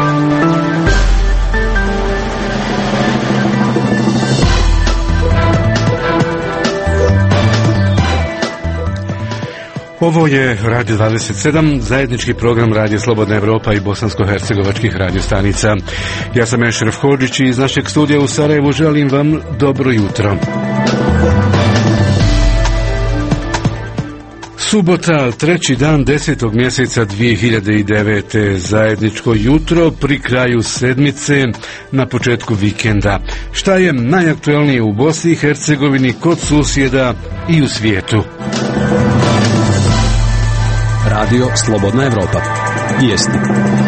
Ovo je Radio 27, zajednički program Radio Slobodna Evropa i bosansko-hercegovačkih radiostanica. Ja sam Ešref Hodžić i iz našeg studija u Sarajevu želim vam dobro jutro. Subota, treći dan 10. mjeseca 2009. Zajedničko jutro pri kraju sedmice, na početku vikenda. Šta je najaktuelnije u Bosni i Hercegovini, kod susjeda i u svijetu? Radio Slobodna Evropa. Vijesti.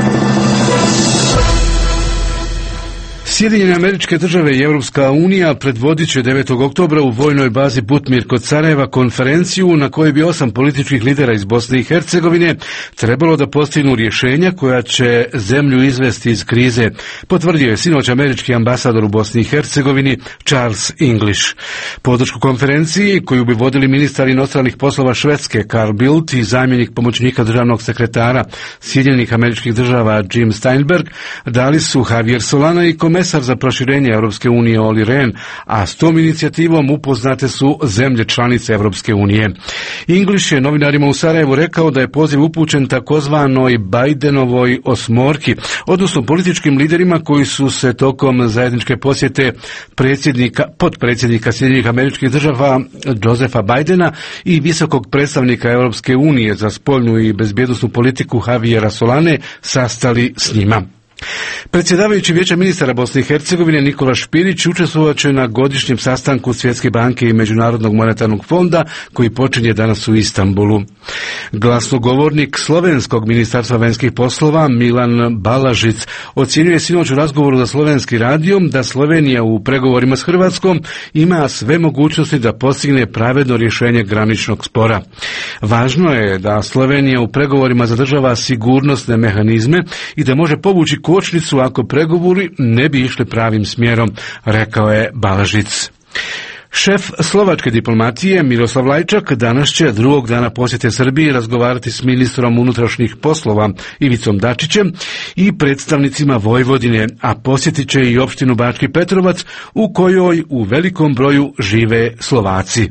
Sjedinjene Američke Države i Europska unija predvodit će 9. oktobra u vojnoj bazi Butmir kod Sarajeva konferenciju na kojoj bi 8 političkih lidera iz Bosne i Hercegovine trebalo da postignu rješenja koja će zemlju izvesti iz krize, potvrdio je sinoć američki ambasador u Bosni i Hercegovini Charles English. Podršku konferenciji, koju bi vodili ministar inostranih poslova Švedske Carl Bildt i zamjenik pomoćnika državnog sekretara Sjedinjenih Američkih Država Jim Steinberg, dali su Javier Solana i komesar za proširenje Europske unije Olli Rehn, a s tom inicijativom upoznate su zemlje članice Europske unije. English je novinarima u Sarajevu rekao da je poziv upućen takozvanoj Bidenovoj osmorki, odnosno političkim liderima koji su se tokom zajedničke posjete potpredsjednika Sjedinjenih Američkih Država Josepha Bidena i visokog predstavnika Europske unije za spoljnu i bezbjednosnu politiku Javiera Solane sastali s njima. Predsjedavajući Vijeća ministara Bosne i Hercegovine Nikola Špirić učestvovat će na godišnjem sastanku Svjetske banke i Međunarodnog monetarnog fonda koji počinje danas u Istanbulu. Glasnogovornik Slovenskog ministarstva vanjskih poslova Milan Balažic ocjenjuje sinoć u razgovoru za Slovenski radio da Slovenija u pregovorima s Hrvatskom ima sve mogućnosti da postigne pravedno rješenje graničnog spora. Važno je da Slovenija u pregovorima zadržava sigurnosne mehanizme i da može povući kočnicu ako pregovori ne bi išli pravim smjerom, rekao je Balažic. Šef slovačke diplomatije Miroslav Lajčak danas će drugog dana posjete Srbiji razgovarati s ministrom unutrašnjih poslova Ivicom Dačićem i predstavnicima Vojvodine, a posjetit će i opštinu Bački Petrovac u kojoj u velikom broju žive Slovaci.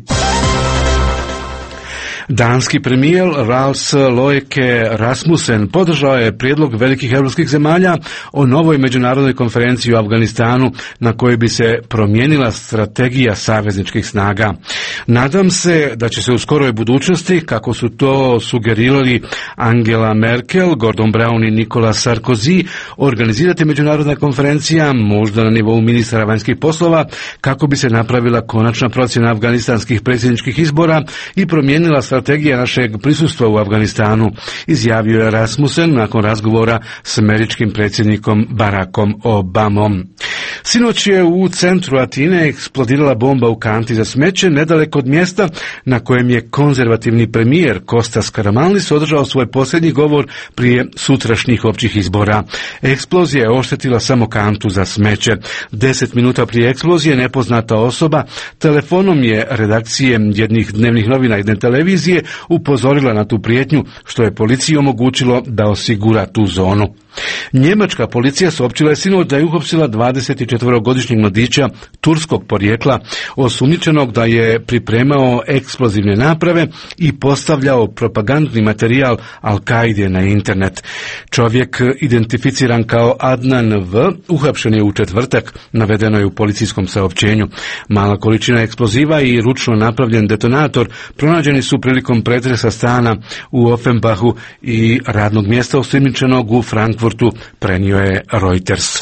Danski premijer Lars Løkke Rasmussen podržao je prijedlog velikih europskih zemalja o novoj međunarodnoj konferenciji u Afganistanu na kojoj bi se promijenila strategija savezničkih snaga. Nadam se da će se u skoroj budućnosti, kako su to sugerirali Angela Merkel, Gordon Brown i Nicolas Sarkozy, organizirati međunarodna konferencija, možda na nivou ministara vanjskih poslova, kako bi se napravila konačna procjena afganistanskih predsjedničkih izbora i promijenila strategija našeg prisustva u Afganistanu, izjavio je Rasmussen nakon razgovora s američkim predsjednikom Barackom Obamom. Sinoć je u centru Atine eksplodirala bomba u kanti za smeće nedaleko od mjesta na kojem je konzervativni premijer Kostas Karamanlis održao svoj posljednji govor prije sutrašnjih općih izbora. Eksplozija je oštetila samo kantu za smeće. 10 minuta prije eksplozije nepoznata osoba telefonom je redakcije jednih dnevnih novina jedne televizije upozorila na tu prijetnju, što je policiji omogućilo da osigura tu zonu. Njemačka policija saopćila je sinoć da je uhapsila 24-godišnjeg mladića turskog porijekla, osumnjičenog da je pripremao eksplozivne naprave i postavljao propagandni materijal Al-Kaide na internet. Čovjek, identificiran kao Adnan V, uhapšen je u četvrtak, navedeno je u policijskom saopćenju. Mala količina eksploziva i ručno napravljen detonator pronađeni su prilikom pretresa stana u Offenbachu i radnog mjesta osumnjičenog u Frankfurtu, prenio je Reuters.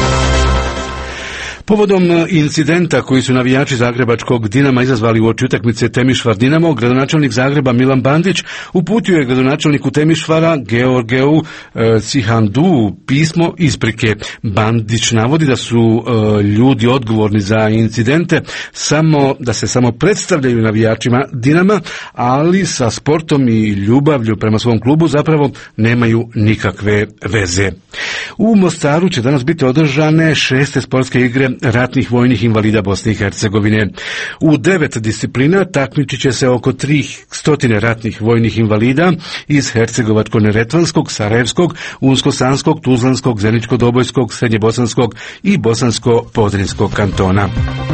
Povodom incidenta koji su navijači zagrebačkog Dinama izazvali uoči utakmice Temišvar-Dinamo, gradonačelnik Zagreba Milan Bandić uputio je gradonačelniku Temišvara Georgeu Cihandu pismo isprike. Bandić navodi da su ljudi odgovorni za incidente da se samo predstavljaju navijačima Dinama, ali sa sportom i ljubavlju prema svom klubu zapravo nemaju nikakve veze. U Mostaru će danas biti održane 6. sportske igre ratnih vojnih invalida Bosne i Hercegovine. U 9 disciplina takmičit će se oko 300 ratnih vojnih invalida iz Hercegovačko-neretvanskog, Sarajevskog, Unsko-sanskog, Tuzlanskog, Zeničko-dobojskog, Srednjebosanskog i Bosansko-podrinskog kantona.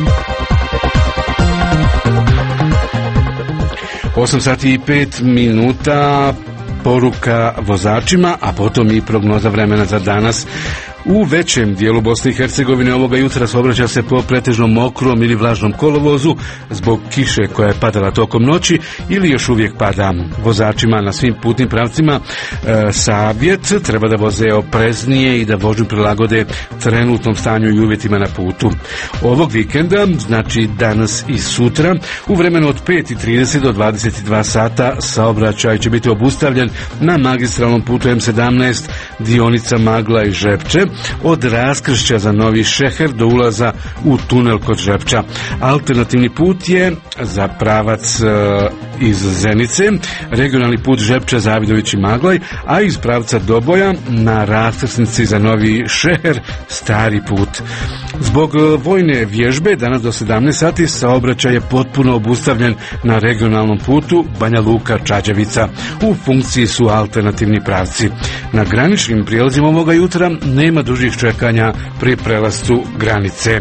8:05, poruka vozačima, a potom i prognoza vremena za danas. U većem dijelu Bosne i Hercegovine ovoga jutra saobraća se po pretežno mokrom ili vlažnom kolovozu zbog kiše koja je padala tokom noći ili još uvijek pada. Vozačima na svim putnim pravcima savjet, treba da voze opreznije i da vožnju prilagode trenutnom stanju i uvjetima na putu. Ovog vikenda, znači danas i sutra, u vremenu od 5:30 do 22 sata saobraćaj će biti obustavljen na magistralnom putu M17 dionica Magla i Žepče, od raskršća za Novi Šeher do ulaza u tunel kod Žepča. Alternativni put je za pravac iz Zenice, regionalni put Žepče, Zavidović i Maglaj, a iz pravca Doboja na raskrsnici za Novi Šeher stari put. Zbog vojne vježbe danas do 17 sati saobraćaj je potpuno obustavljen na regionalnom putu Banja Luka Čađevica. U funkciji su alternativni pravci. Na graničnim prijelazima ovoga jutra nema dužih čekanja pri prelasku granice.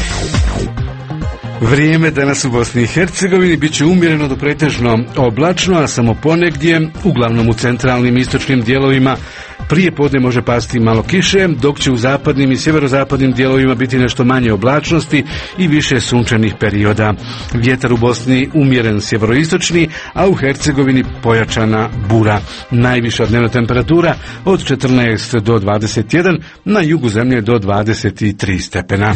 Vrijeme danas u Bosni i Hercegovini bit će umjereno do pretežno oblačno, a samo ponegdje, uglavnom u centralnim i istočnim dijelovima, prije podne može pasti malo kiše, dok će u zapadnim i sjeverozapadnim dijelovima biti nešto manje oblačnosti i više sunčanih perioda. Vjetar u Bosni umjeren sjeveroistočni, a u Hercegovini pojačana bura. Najviša dnevna temperatura od 14 do 21, na jugu zemlje do 23 stepena.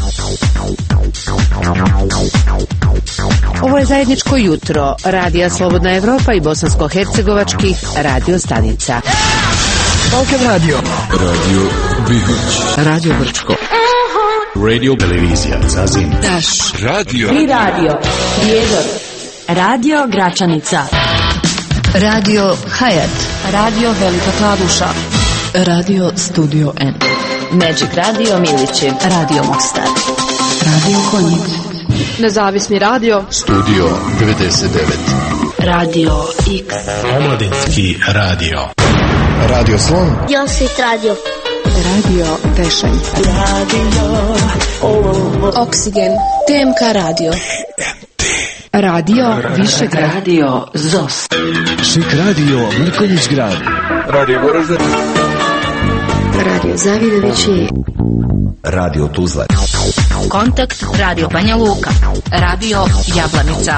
Ovo je zajedničko jutro Radija Slobodna Evropa i bosansko-hercegovačkih radio stanica. Balkan Radio, Radio Bihoć, Radio Brčko, Radio Televizija Zazim, Daš, Radio Tri Radio, Prijedor, Radio Gračanica, Radio Hayat, Radio Velika Kladuša, Radio Studio N, Magic Radio Milići, Radio Mostar, Radio Konjic, Nezavisni radio, Studio 99, Radio X, Omladinski radio, Radio Slon, Josit Radio, Radio Pešanj, Radio Oksigen, TMK Radio, Radio Višegrad, Radio ZOS, Šik radio Mrkonjić grad, Radio Goražde, Radio Zavidovići, Radio Tuzla, Kontakt Radio Banja Luka, Radio Jablanica,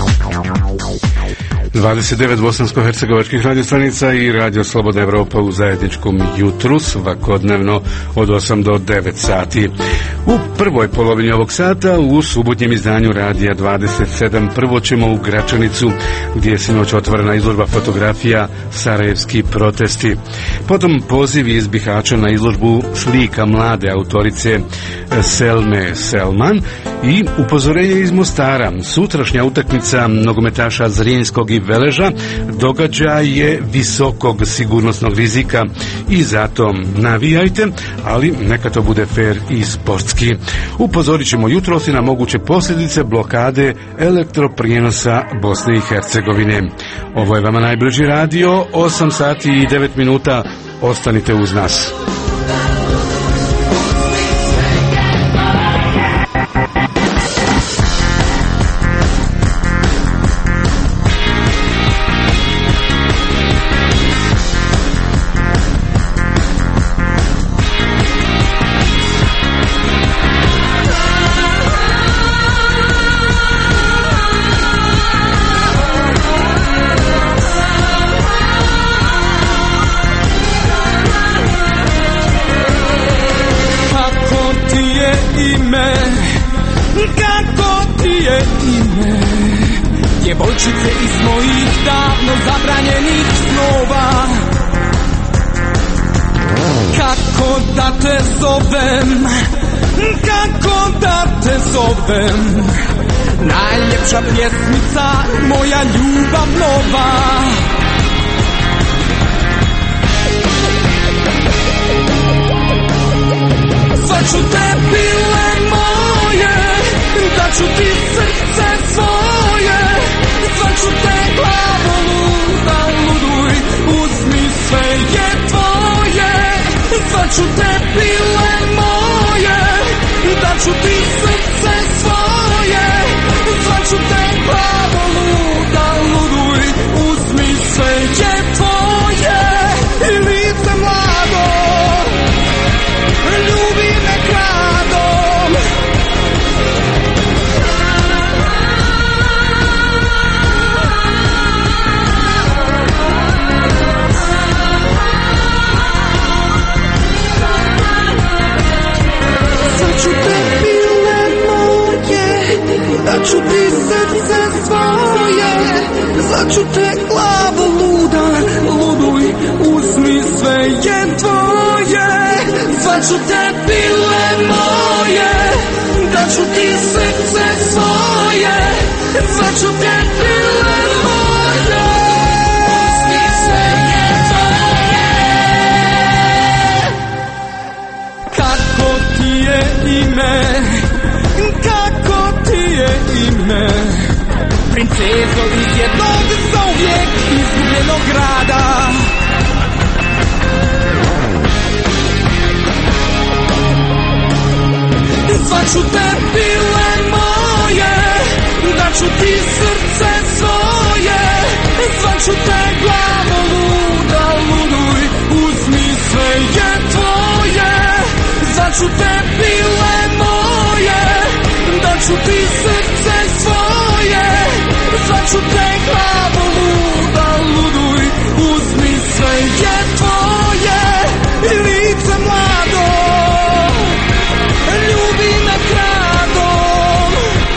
29 bosansko-hercegovačkih radiostanica i Radio Slobodna Evropa u zajedničkom jutru svakodnevno od 8 do 9 sati. U prvoj polovini ovog sata u subotnjem izdanju Radija 27 prvo ćemo u Gračanicu gdje je sinoć otvorena izložba fotografija Sarajevski protesti. Potom poziv iz Bihaća na izložbu slika mlade autorice Selme Selman i upozorenje iz Mostara. Sutrašnja utakmica nogometaša Zrinskog i Veleža događaj je visokog sigurnosnog rizika i zato navijajte, ali neka to bude fair i sportski. Upozorit ćemo jutros i na moguće posljedice blokade elektroprijenosa Bosne i Hercegovine. Ovo je vama najbliži radio, 8 sati i 9 minuta, ostanite uz nas. Djevojčice iz mojih davno zabranjenih snova, kako da te zovem, kako da te zovem, najljepša pjesmica, moja ljubav nova. Zvaću te bile moje, je tvoje, zvaću te pile moje, daću ti srce svoje, zvaću te glavo luda, luduj, uzmi sve je tvoje i lice mlado, ljubi me kradom. Zvaću te pile moje, daću ti srce svoje, zvaću te glavo luda, luduj, uzmi sve je tvoje, zvaću te pile moje, daću ti srce svoje, zvaću te pile moje, uzmi sve je tvoje. Kako ti je ime, kako ti je ime, princezo iz jednog zauvijek izgubljenog grada. Zvaću te pile moje, daću ti srce svoje, zvaću te glavo luda, luduj, uzmi sve je tvoje, zvaću te pile moje, daću ti srce svoje, zvaću te glavo luda, luduj, uzmi sve je tvoje i lice mlado, ljubi me kradom.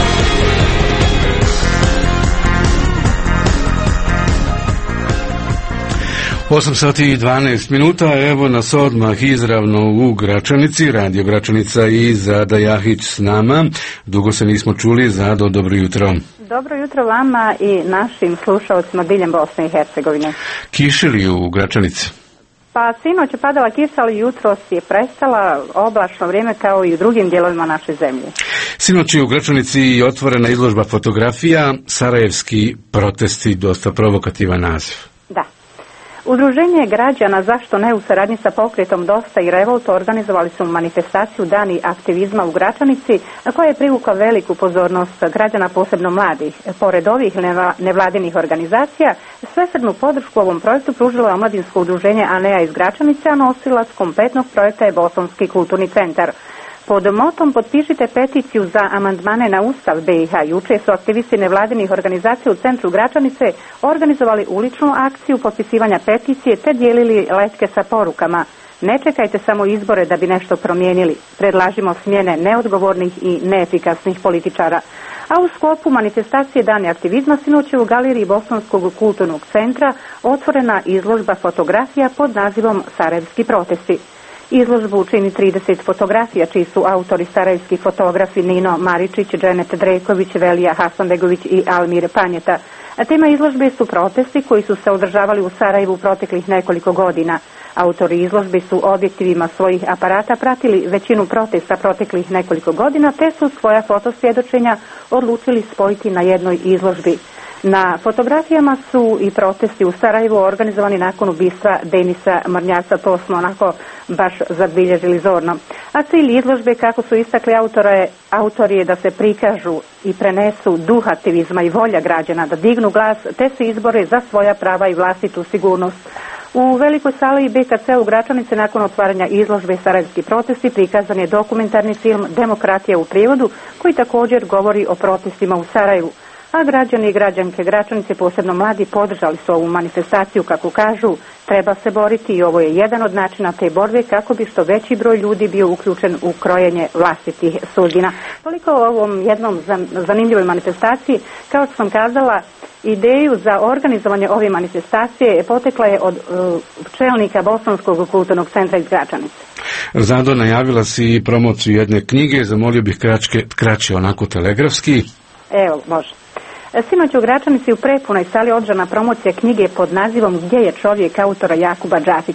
8 sati i 12 minuta, evo nas odmah izravno u Gračanici, radio Gračanica i Zada Jahić s nama. Dugo se nismo čuli. Zado, dobro jutro. Dobro jutro vama i našim slušalcima diljem Bosne i Hercegovine. Kiši li u Gračanici? Pa sinoć je padala kiša, ali jutros je prestala, oblačno vrijeme kao i u drugim dijelovima naše zemlje. Sinoć je u Gračanici otvorena izložba fotografija, Sarajevski protesti, dosta provokativan naziv. Da. Udruženje građana Zašto ne u saradnji sa pokretom Dosta i Revolt organizovali su manifestaciju Dani aktivizma u Gračanici, koja je privukla veliku pozornost građana, posebno mladih. Pored ovih nevladinih organizacija, svesrdnu podršku ovom projektu pružilo je omladinsko udruženje Anea iz Gračanice, a nosilac kompletnog projekta je Bosanski kulturni centar. Pod motom potpišite peticiju za amandmane na Ustav BiH. Juče su aktivisti nevladinih organizacija u centru Gračanice organizovali uličnu akciju potpisivanja peticije te dijelili letke sa porukama. Ne čekajte samo izbore da bi nešto promijenili. Predlažimo smjene neodgovornih i neefikasnih političara. A u sklopu manifestacije Dani aktivizma sinoć je u galeriji Bosanskog kulturnog centra otvorena izložba fotografija pod nazivom Sarajevski protesti. Izložbu čini 30 fotografija, čiji su autori sarajevski fotografi Nino Maričić, Dženet Dreković, Velija Hasanbegović i Almir Panjeta. A tema izložbe su protesti koji su se održavali u Sarajevu proteklih nekoliko godina. Autori izložbe su objektivima svojih aparata pratili većinu protesta proteklih nekoliko godina, te su svoja fotosvjedočenja odlučili spojiti na jednoj izložbi. Na fotografijama su i protesti u Sarajevu organizovani nakon ubistva Denisa Mrnjavca, to smo onako baš zabilježili zorno. A cilj izložbe, kako su istakli autori, je da se prikažu i prenesu duh aktivizma i volja građana da dignu glas te se izbore za svoja prava i vlastitu sigurnost. U velikoj sali BKC u Gračanici nakon otvaranja izložbe Sarajevski protesti prikazan je dokumentarni film Demokratija u prijevodu, koji također govori o protestima u Sarajevu. A građani i građanke Gračanice, posebno mladi, podržali su ovu manifestaciju, kako kažu, treba se boriti i ovo je jedan od načina te borbe kako bi što veći broj ljudi bio uključen u krojenje vlastitih sudbina. Toliko o ovom jednom zanimljivoj manifestaciji. Kao što sam kazala, ideju za organizovanje ove manifestacije potekla je od čelnika Bosanskog kulturnog centra iz Gračanice. Zado, najavila si promociju jedne knjige, zamolio bih kraće onako telegrafski. Evo, može. Sinoć u Gračanici u prepunoj sali održana promocija knjige pod nazivom Gdje je čovjek, autora Jakuba Đafića.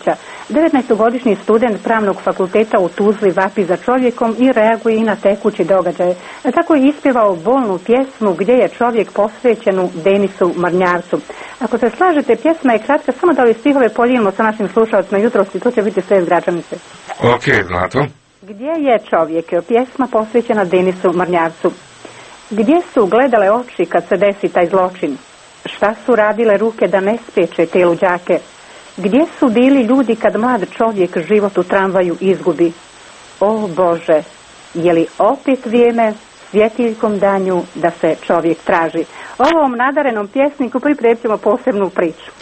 19-godišnji student pravnog fakulteta u Tuzli vapi za čovjekom i reaguje i na tekući događaj. Tako je ispjevao bolnu pjesmu gdje je čovjek posvećenu Denisu Mrnjavcu. Ako se slažete, pjesma je kratka, samo da li stihove podijelimo sa našim slušalcima jutros i to će biti sve iz Gračanice. Ok, Zlato. Gdje je čovjek? Pjesma posvećena Denisu Mrnjavcu. Gdje su gledale oči kad se desi taj zločin? Šta su radile ruke da ne spriječe te luđake? Gdje su bili ljudi kad mlad čovjek život u tramvaju izgubi? O Bože, je li opet vrijeme svjetiljkom danju da se čovjek traži? Ovom nadarenom pjesniku pripremimo posebnu priču.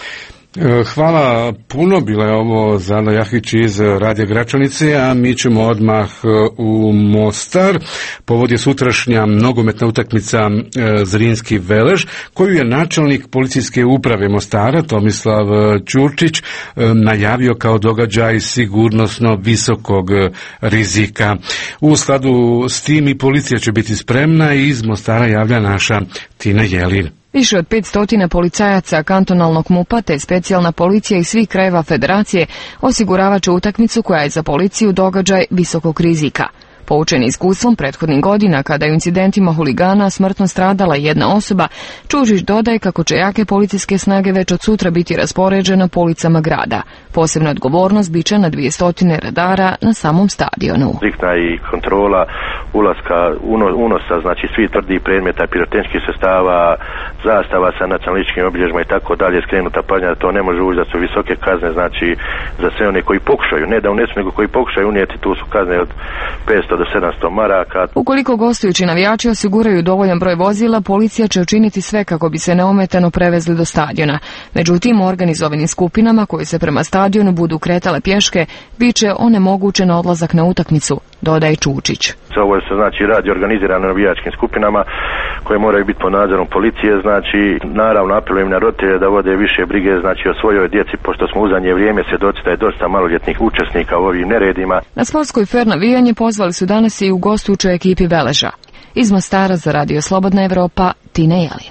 Hvala puno, bila je ovo Zana Jahić iz Radija Gračanice, a mi ćemo odmah u Mostar. Povod je sutrašnja nogometna utakmica Zrinski Velež, koju je načelnik policijske uprave Mostara, Tomislav Ćurčić, najavio kao događaj sigurnosno visokog rizika. U skladu s tim i policija će biti spremna i iz Mostara javlja naša Tina Jelin. Više od 500 policajaca kantonalnog MUP-a te specijalna policija iz svih krajeva federacije osiguravat će utakmicu koja je za policiju događaj visokog rizika. Poučeni iskustvom prethodnih godina, kada je u incidentima huligana smrtno stradala jedna osoba, Ćurčić dodaje kako će jake policijske snage već od sutra biti raspoređene na policama grada. Posebna odgovornost bit će na 200 radara na samom stadionu. Striktna i kontrola ulaska, unosa, znači svi tvrdih predmeta, pirotehničkih sredstava, zastava sa nacionalističkim obilježjima i tako dalje, skrenuta pažnja da to ne može ući, da su visoke kazne, znači za sve one koji pokušaju, ne da unesu, nego koji pokušaju unijeti, tu su kazne od 500 do 700 maraka. Ukoliko gostujući navijači osiguraju dovoljan broj vozila, policija će učiniti sve kako bi se neometano prevezli do stadiona. Međutim, organizovanim skupinama koje se prema stadionu budu kretale pješke, bit će onemogućen odlazak na utakmicu, dodaje Ćurčić. Ovo se znači radi organizirano navijačkim skupinama koje moraju biti pod nadzorom policije, znači naravno apelujem na roditelje da vode više brige znači o svojoj djeci, pošto smo u zadnje vrijeme svjedoci da je dosta maloljetnih učesnika u ovim neredima. Na sportskoj fer navijanje pozvali su danas i u gostujućoj ekipi Veleža. Iz Mostara za Radio Slobodna Evropa, Tina Jelin.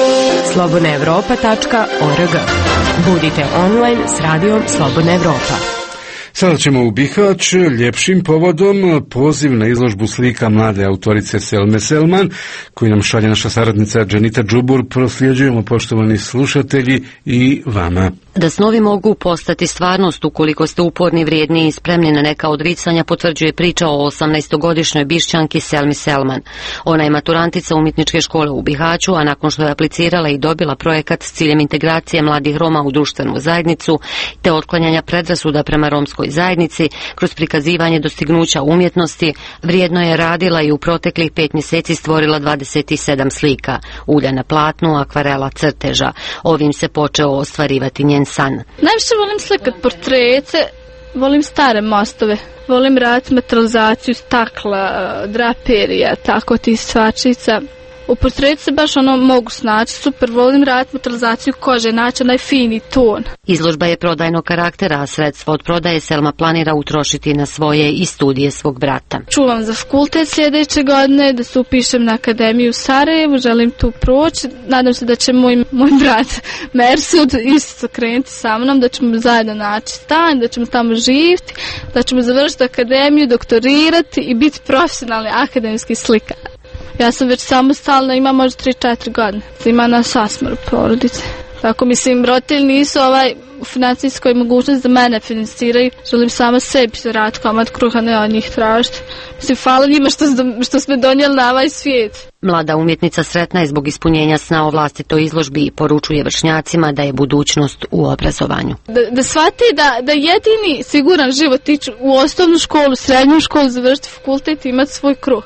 slobodnaevropa.org. Budite online s Radijom Slobodna Evropa. Sada ćemo u Bihać, ljepšim povodom, poziv na izložbu slika mlade autorice Selme Selman, koju nam šalje naša saradnica Dženita Džubur. Prosljeđujemo, poštovani slušatelji, i vama. Da snovi mogu postati stvarnost ukoliko ste uporni, vrijedni i spremni na neka odricanja, potvrđuje priča o 18-godišnjoj Bišćanki Selmi Selman. Ona je maturantica umjetničke škole u Bihaću, a nakon što je aplicirala i dobila projekat s ciljem integracije mladih Roma u društvenu zajednicu te otklanjanja predrasuda prema romskoj zajednici kroz prikazivanje dostignuća umjetnosti, vrijedno je radila i u proteklih 5 mjeseci stvorila 27 slika, ulja na platnu, akvarela, crteža. Ovim se počeo ostvarivati njen san. Najviše volim slikat portrete, volim stare mostove, volim raditi metalizaciju stakla, draperija, tako ti svačica. U portretu se baš mogu snaći, super, volim raditi metalizaciju kože, naći onaj fini ton. Izložba je prodajnog karaktera, a sredstva od prodaje Selma planira utrošiti na svoje i studije svog brata. Čuvam za fakultet sljedeće godine, da se upišem na akademiju u Sarajevu, želim tu proći, nadam se da će moj brat Mersud isto krenuti sa mnom, da ćemo zajedno naći stan, da ćemo tamo živjeti, da ćemo završiti akademiju, doktorirati i biti profesionalni akademski slikar. Ja sam već samostalna, ima možda 3-4 godine. Ima nas 8 porodice. Tako mislim, roditelji nisu u financijskoj mogućnosti da mene financiraju. Želim sama sebi raditi komad kruha, ne od njih tražiti. Mislim, hvala njima što smo donijeli na ovaj svijet. Mlada umjetnica sretna je zbog ispunjenja sna o vlastitoj izložbi i poručuje vršnjacima da je budućnost u obrazovanju. Da shvati da jedini siguran život ići u osnovnu školu, srednju školu, završiti fakultet i imati svoj kruh.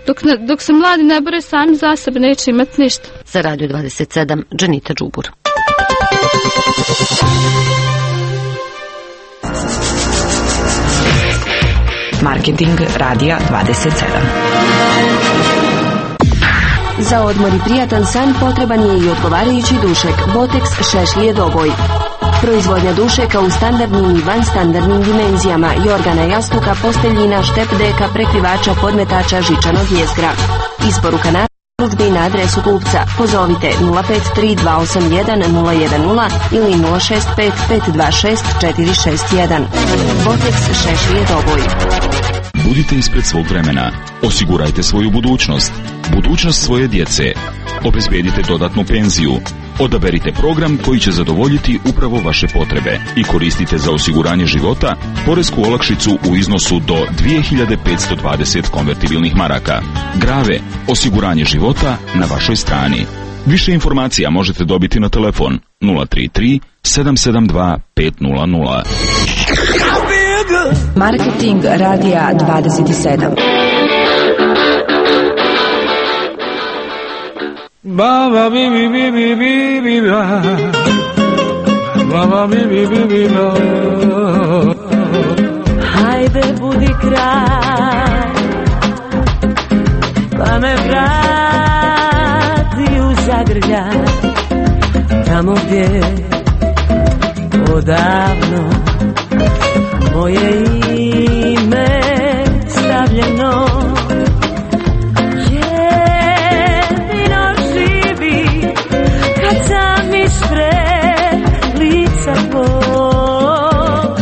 Dok se mladi ne bore sami za sebe, neće imati ništa. Za Radio 27, Dženita Džubur. Marketing Radija 27. Za odmor i prijatan san potreban je i odgovarajući dušek Botex Šešlije Doboj. Proizvodnja dušeka u standardnim i vanstandardnim dimenzijama, jorgana, jastuka, posteljina, štep deka, prekrivača, podmetača, žičanog jezgra. Isporuka Urudžbi na adresu kupca. Pozovite 053-281-010 ili 065-526-461. Botex Šešlije Doboj. Budite ispred svog vremena. Osigurajte svoju budućnost. Budućnost svoje djece. Obezbedite dodatnu penziju. Odaberite program koji će zadovoljiti upravo vaše potrebe i koristite za osiguranje života poresku olakšicu u iznosu do 2520 konvertibilnih maraka. Grave, osiguranje života na vašoj strani. Više informacija možete dobiti na telefon 033 772 500. Marketing Radija 27. Baba bi bi bi bi bi bi ba. Baba bi bi bi bi ba. Hajde budi kraj, pa me vrati u zagrljaj, tamo gdje odavno moje ime stavljeno. Jedino živi kad sam ispred lica tvoj.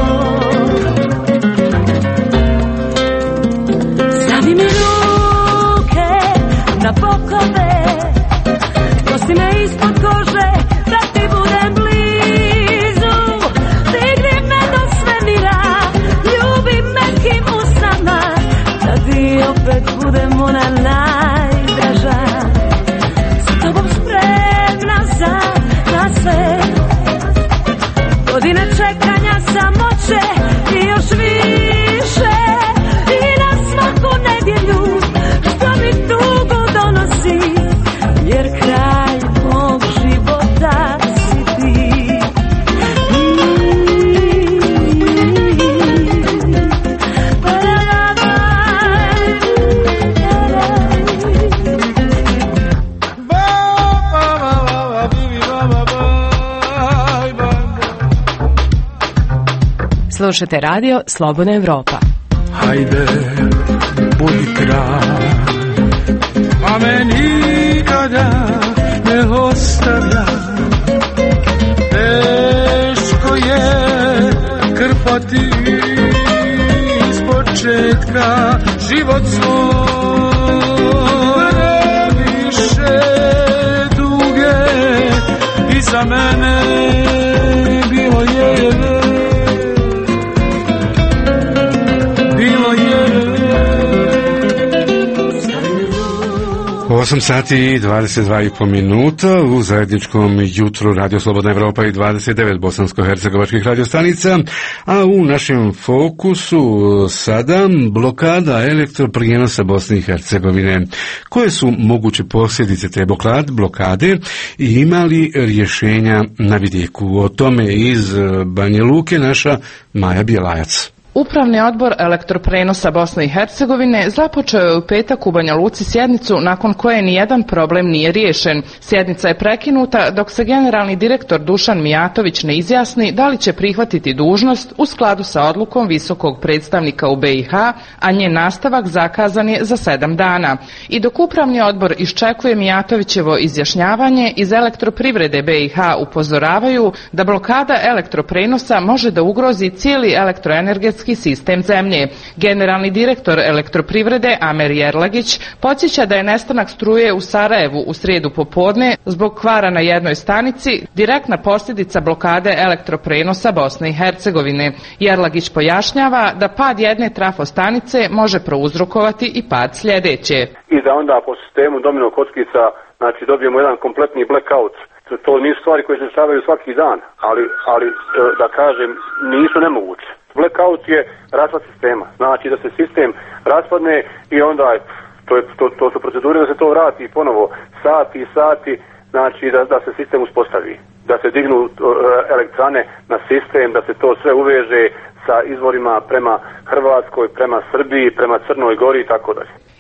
Stavi mi ruke na bokove, pusti me ispod kože da ti budem blizu. Digni me do svemira, ljubi me kim usnama, da ti opet budem ona najdraža. Sa tobom spremna na sve, godine čekanja samoće i još više, i na svaku nedjelju što mi tugu donosi, jer kraj mog života si ti. Slušate radio Slobodna Evropa. Hajde, budi kraj, a me nikada ne ostavlja. Teško je krpati iz početka život svoj. Više duge i za mene bilo je. 8 sati i 22,5 minuta u zajedničkom jutru Radio Slobodna Evropa i 29 bosansko-hercegovačkih radiostanica, a u našem fokusu sada blokada elektroprijenosa Bosne i Hercegovine. Koje su moguće posljedice te blokade i ima li rješenja na vidiku? O tome iz Banja Luke naša Maja Bjelajac. Upravni odbor elektroprenosa Bosne i Hercegovine započeo je u petak u Banja Luci sjednicu nakon koje nijedan problem nije riješen. Sjednica je prekinuta dok se generalni direktor Dušan Mijatović ne izjasni da li će prihvatiti dužnost u skladu sa odlukom visokog predstavnika u BiH, a njen nastavak zakazan je za 7 dana. I dok upravni odbor iščekuje Mijatovićevo izjašnjavanje, iz elektroprivrede BiH upozoravaju da blokada elektroprenosa može da ugrozi cijeli elektroenergetski sistem zemlje. Generalni direktor elektroprivrede Amer Jerlagić podsjeća da je nestanak struje u Sarajevu u srijedu popodne zbog kvara na jednoj stanici direktna posljedica blokade elektroprenosa Bosne i Hercegovine. Jerlagić pojašnjava da pad jedne trafostanice može prouzrokovati i pad sljedeće. I da onda po sistemu domino kockica dobijemo jedan kompletni blackout. To nisu stvari koje se dešavaju svaki dan, ali da kažem nisu nemoguće. Blackout je raspad sistema, znači da se sistem raspadne i onda to su procedure da se to vrati ponovo sati i sati, znači da se sistem uspostavi, da se dignu elektrane na sistem, da se to sve uveže sa izvorima prema Hrvatskoj, prema Srbiji, prema Crnoj Gori i tako dalje.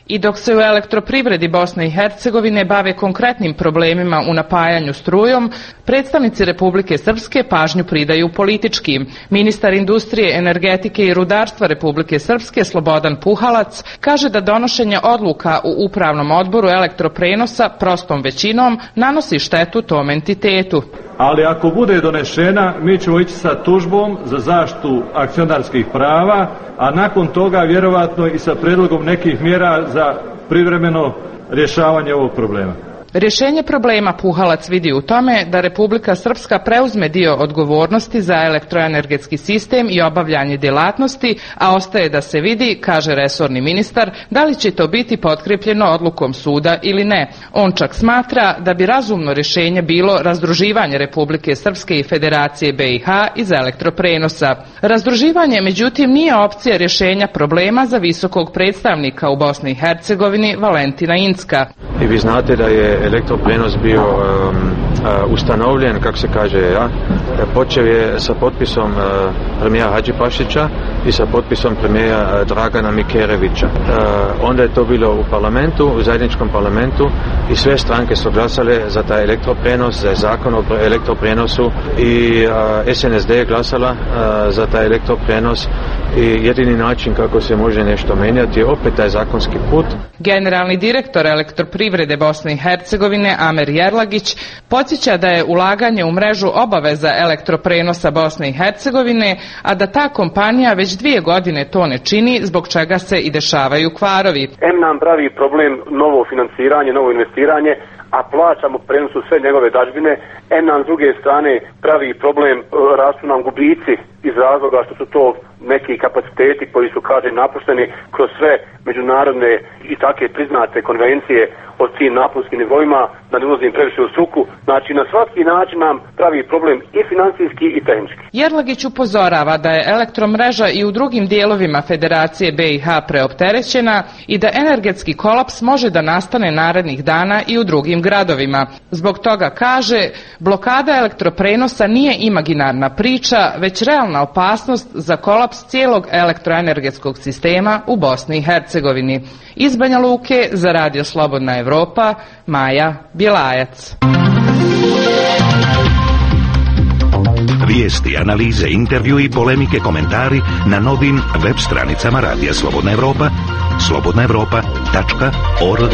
I dok se u elektroprivredi Bosne i Hercegovine bave konkretnim problemima u napajanju strujom, predstavnici Republike Srpske pažnju pridaju političkim. Ministar industrije, energetike i rudarstva Republike Srpske Slobodan Puhalac kaže da donošenje odluka u upravnom odboru elektroprenosa prostom većinom nanosi štetu tom entitetu. Ali ako bude donešena, mi ćemo ići sa tužbom za zaštitu akcionarskih prava, a nakon toga vjerovatno i sa predlogom nekih mjera za privremeno rješavanje ovog problema. Rješenje problema Puhalac vidi u tome da Republika Srpska preuzme dio odgovornosti za elektroenergetski sistem i obavljanje djelatnosti, a ostaje da se vidi, kaže resorni ministar, da li će to biti potkrepljeno odlukom suda ili ne. On čak smatra da bi razumno rješenje bilo razdruživanje Republike Srpske i Federacije BiH iz elektroprenosa. Razdruživanje, međutim, nije opcija rješenja problema za visokog predstavnika u Bosni i Hercegovini Valentina Incka. I vi znate da je elektroprenos bio ustanovljen, kako se kaže, počeo je sa potpisom premijera Hadžipašića i sa potpisom premijera Dragana Mikerevića. Onda je to bilo u parlamentu, u zajedničkom parlamentu i sve stranke su glasale za taj elektroprenos, za zakon o elektroprenosu i SNSD je glasala za taj elektroprenos i jedini način kako se može nešto menjati je opet taj zakonski put. Generalni direktor elektroprivrede Bosne i Hercegovine Amer Jerlagić podsjeća da je ulaganje u mrežu obaveza elektroprenosa Bosne i Hercegovine, a da ta kompanija već 2 godine to ne čini, zbog čega se i dešavaju kvarovi. Nam pravi problem novo financiranje, novo investiranje, a plaćamo prenosu sve njegove dažbine. Nam s druge strane pravi problem, rastu nam gubici iz razloga što su to neki kapaciteti koji su, kaže, napušteni kroz sve međunarodne i takve priznate konvencije o tim naponskim nivoima, da ne ulazim previše u struku. Znači, na svaki način nam pravi problem i financijski i tehnički. Jerlagić upozorava da je elektromreža i u drugim dijelovima Federacije BiH preopterećena i da energetski kolaps može da nastane narednih dana i u drugim gradovima. Zbog toga, kaže, blokada elektroprenosa nije imaginarna priča, već realna opasnost za kolaps cijelog elektroenergetskog sistema u Bosni i Hercegovini. Iz Banja Luke za Radio Slobodna Evropa, Maja Bjelajac. Vijesti, analize, intervju i polemike, komentari na novim web stranicama Radija Slobodna Evropa, slobodnaevropa.org.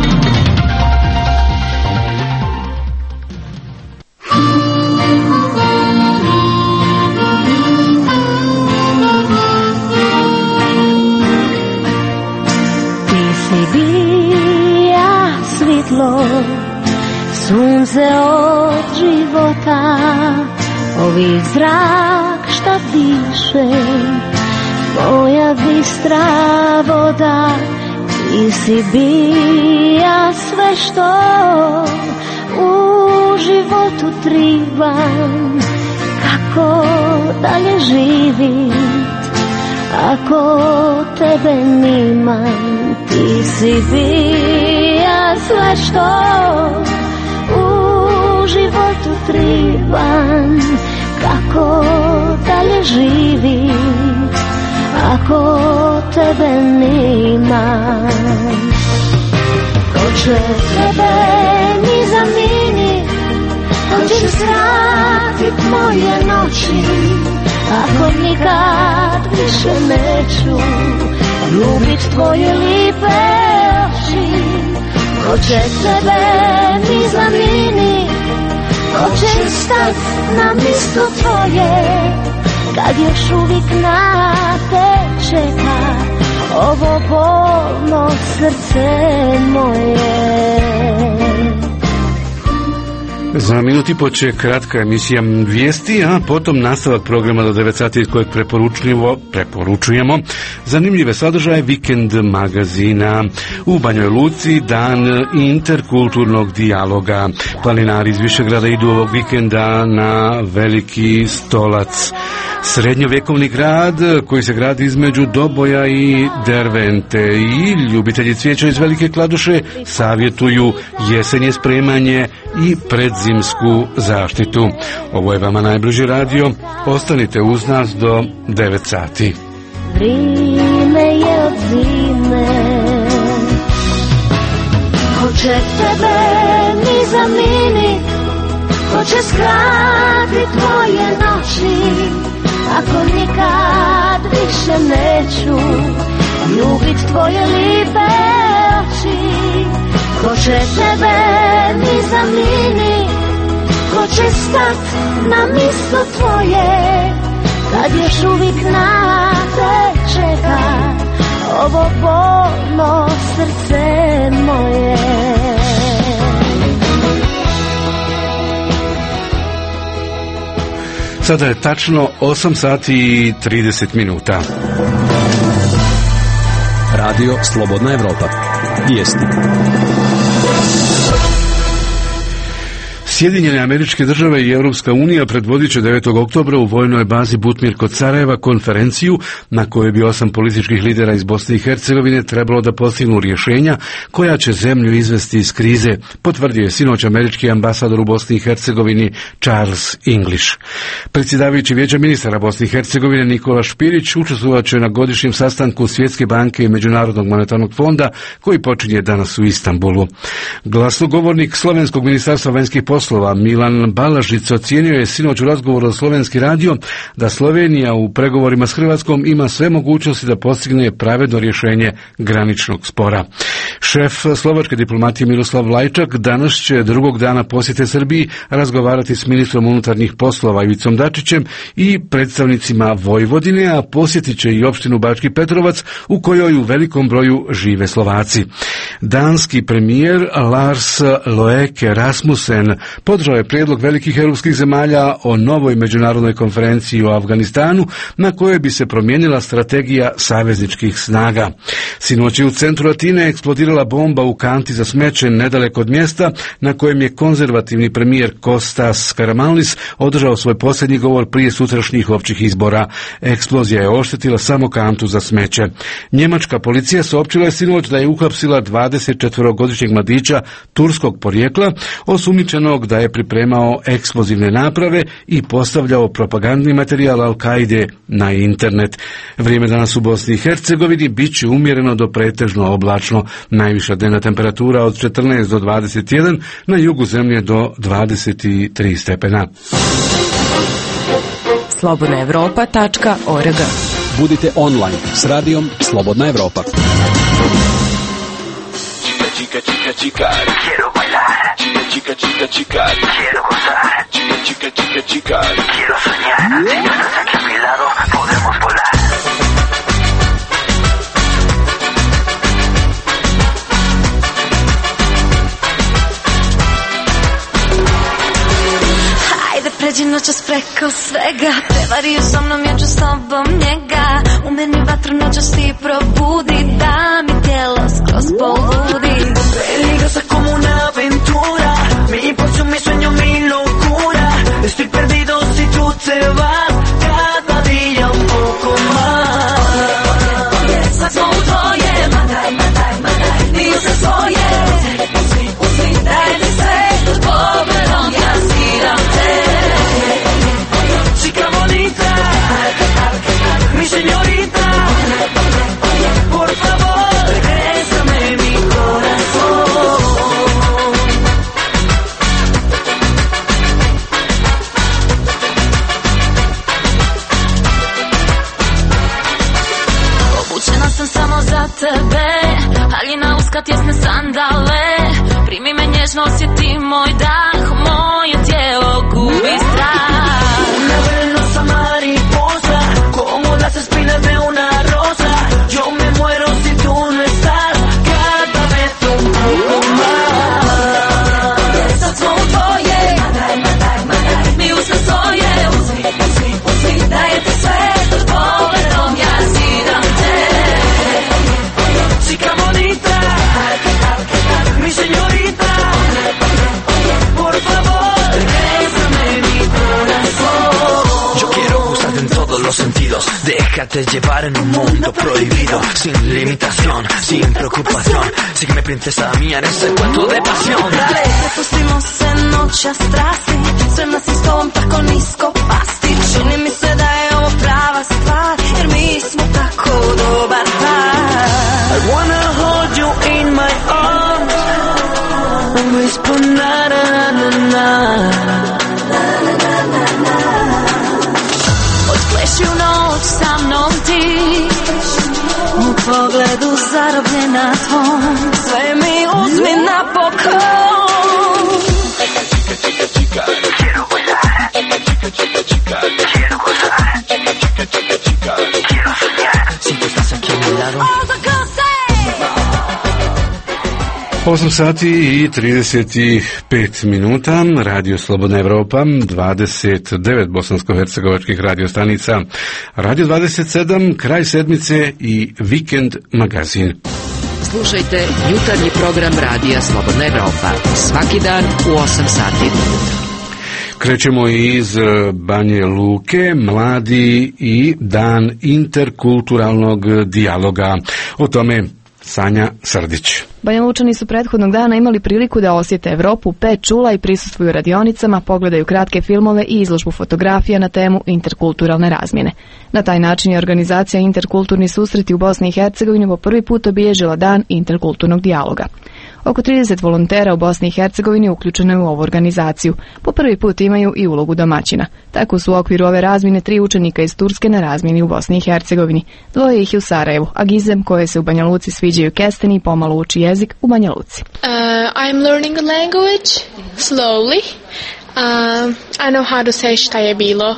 Svjetlo, sunce od života, ovi zrak šta diše, moja bistra voda, ti si bija sve što u životu trebam, kako dalje živit, ako tebe nimam. Ti si bija sve što u životu trebam, kako dalje živit, ako tebe nimam. Ko će tebe mi zamini, ko će skratit moje noći, ako nikad više neću ljubit tvoje lipe oči. Ko će tebe mi zamini, ko će stat na mjesto tvoje, kad još uvijek na te čeka ovo bolno srce moje. Za minuti poče kratka emisija vijesti, a potom nastavak programa do 9 sati kojeg preporučujemo zanimljive sadržaje vikend magazina. U Banjoj Luci dan interkulturnog dijaloga. Planinari iz Višegrada idu ovog vikenda na Veliki Stolac. Srednjovjekovni grad koji se gradi između Doboja i Dervente, i ljubitelji cvijeća iz Velike Kladuše savjetuju jesenje spremanje i predzimsku zaštitu. Ovo je vama najbliži radio. Ostanite uz nas do 9 sati. Vrijeme je od zime, će tebe ni zamijenit, ko će skratit tvoje noći, ako nikad više neću ljubit tvoje lipe oči. Ko će tebe ni zamijenit, ko će stat na mjesto tvoje, kad još uvijek na te čeka ovo bolno srce moje. Sada je tačno 8 sati i 30 minuta. Radio Slobodna Evropa. Vijesti. Sjedinjene Američke Države i Europska unija predvodit će 9. oktobra u vojnoj bazi Butmir kod Sarajeva konferenciju na kojoj bi 8 političkih lidera iz Bosne i Hercegovine trebalo da postignu rješenja koja će zemlju izvesti iz krize, potvrdio je sinoć američki ambasador u Bosni i Hercegovini Charles English. Predsjedavajući Vijeća ministara Bosne i Hercegovine Nikola Špirić učestvovat će na godišnjem sastanku Svjetske banke i Međunarodnog monetarnog fonda koji počinje danas u Istanbulu. Glasnogovornik Slovenskog ministarstva vanjskih poslova Milan Balažić ocijenio je sinoć u razgovoru za Slovenski radio da Slovenija u pregovorima s Hrvatskom ima sve mogućnosti da postigne pravedno rješenje graničnog spora. Šef slovačke diplomatije Miroslav Lajčak danas će drugog dana posjete Srbiji razgovarati s ministrom unutarnjih poslova Ivicom Dačićem i predstavnicima Vojvodine, a posjetit će i opštinu Bački Petrovac u kojoj u velikom broju žive Slovaci. Danski premijer Lars Løkke Rasmussen podržao je prijedlog velikih europskih zemalja o novoj međunarodnoj konferenciji o Afganistanu na kojoj bi se promijenila strategija savezničkih snaga. Sinoć je u centru Atine eksplodirala bomba u kanti za smeće nedaleko od mjesta na kojem je konzervativni premijer Kostas Karamanlis održao svoj posljednji govor prije sutrašnjih općih izbora. Eksplozija je oštetila samo kantu za smeće. Njemačka policija saopćila je sinoć da je uhapsila 24-godišnjeg mladića turskog porijekla, osumnjičenog da je pripremao eksplozivne naprave i postavljao propagandni materijal Al-Kaide na internet. Vrijeme danas u Bosni i Hercegovini bit će umjereno do pretežno oblačno. Najviša dnevna temperatura od 14 do 21, na jugu zemlje do 23 stepena. slobodnaevropa.org. Budite online s radijom Slobodna Evropa. Chica, chica, chica, quiero bailar. Chica, chica, chica, quiero gozar. Chica, chica, chica, quiero soñar. Si no estás aquí a mi lado, podemos volar. Ajde, pređi noćas preko svega, prevario sa mnom, ja ću s tobom njega. U meni vatru noćas ti probudi, da mi tijelo skroz poludi. Peligrosa como una aventura, mi impulso, mi sueño, mi locura. Estoy perdido si tú te vas, cada día un poco más. Svako tvoje, mataj, mataj, mataj, nisam svoje. Daj mi sve, pobedom ja sviram te. Chica bonita, mi señorita, por favor, regrésame mi corazón. Obučena sam samo za tebe, haljina uska, tjesne sandale. Primi me nježno, osjeti moj dah, moje tijelo gubi strah. Una venenosa mariposa, como las espinas de una rosa. Yo me muero si tú no estás, cada vez un poco más. Sad smo u tvoje, mataj, mataj, mataj, mi usta svoje. Uzmi, daje ti sve, pobedom ja sviram te. Chica bonita, mi señorita, por favor, regrésame mi corazón. Yo quiero gustarte en todos los sentidos. Déjate llevar en un mundo prohibido, sin limitación, sin preocupación. Sígueme, princesa mía, en ese cuento de pasión. Dale. Prepustimo se noćas strasti, sve nas istom tako nisko pasti. Čini mi se da je ovo prava stvar, jer mi smo tako dobar par. I wanna hold you in my arms, Odpleši u noć sa mnom ti, u pogledu zarobljena tvom, sve mi uzmi napokon. Quiero bailar, quiero gozar, quiero soñar, si tú estás aquí a mi lado. 8 sati i 35 minuta, Radio Slobodna Evropa, 29 bosansko-hercegovačkih radiostanica, Radio 27, kraj sedmice i Vikend magazin. Slušajte jutarnji program Radija Slobodna Evropa svaki dan u 8 sati. Krećemo iz Banje Luke, mladi i dan interkulturalnog dijaloga. O tome Sanja Srdić. Banja Lučani su prethodnog dana imali priliku da osjete Evropu 5 čula i prisustvuju radionicama, pogledaju kratke filmove i izložbu fotografija na temu interkulturalne razmjene. Na taj način je organizacija Interkulturni susreti u Bosni i Hercegovini po prvi put obilježila dan interkulturnog dijaloga. Oko 30 volontera u Bosni i Hercegovini uključeno je u ovu organizaciju. Po prvi put imaju i ulogu domaćina. Tako su u okviru ove razmjene 3 učenika iz Turske na razmjeni u Bosni i Hercegovini. 2 ih je u Sarajevu, a Gizem, koje se u Banja Luci sviđaju kesteni, pomalo uči jezik u Banja Luci. I'm learning a language slowly. I know how to say šta je bilo,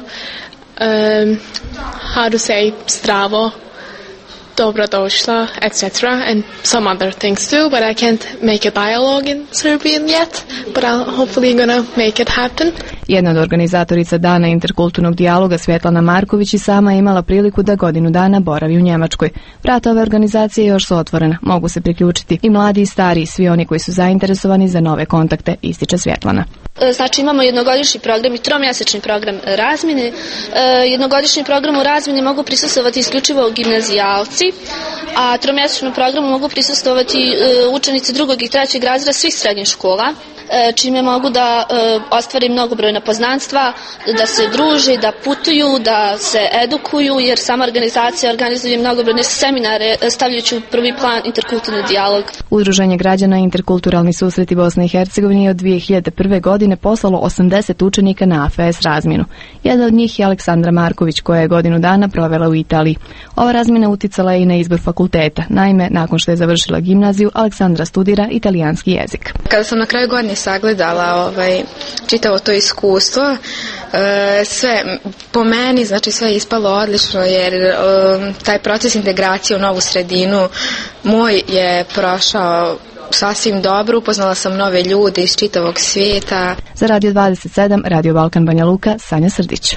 how to say zdravo, dobrodošla, etc. and some other things too, but I can't make a dialogue in Serbian yet, but I'm hopefully gonna make it happen. Jedna od organizatorica dana interkulturnog dijaloga, Svetlana Marković, i sama je imala priliku da godinu dana boravi u Njemačkoj. Vrata ove organizacije još su otvorena, mogu se priključiti i mladi i stari, svi oni koji su zainteresovani za nove kontakte, ističe Svetlana. Znači imamo jednogodišnji program i tromjesečni program razmjene. Jednogodišnji program u razmjeni mogu prisustvovati isključivo gimnazijalci, a tromjesečnom programu mogu prisustvovati učenici 2. i 3. razreda svih srednjih škola, čime mogu da ostvari mnogobrojna poznanstva, da se druže, da putuju, da se edukuju, jer sama organizacija organizuje mnogobrojne seminare stavljajući u prvi plan interkulturni dijalog. Udruženje građana Interkulturalni susreti Bosne i Hercegovine je od 2001. godine poslalo 80 učenika na AFS razmjenu. Jedna od njih je Aleksandra Marković, koja je godinu dana provela u Italiji. Ova razmjena uticala je i na izbor fakulteta. Naime, nakon što je završila gimnaziju, Aleksandra studira italijanski jezik. Kada sam na kraju godine sagledala čitavo to iskustvo, sve po meni, znači sve je ispalo odlično, jer taj proces integracije u novu sredinu moj je prošao sasvim dobro, upoznala sam nove ljude iz čitavog svijeta. Za Radio 27, Radio Balkan Banja Luka, Sanja Srdić.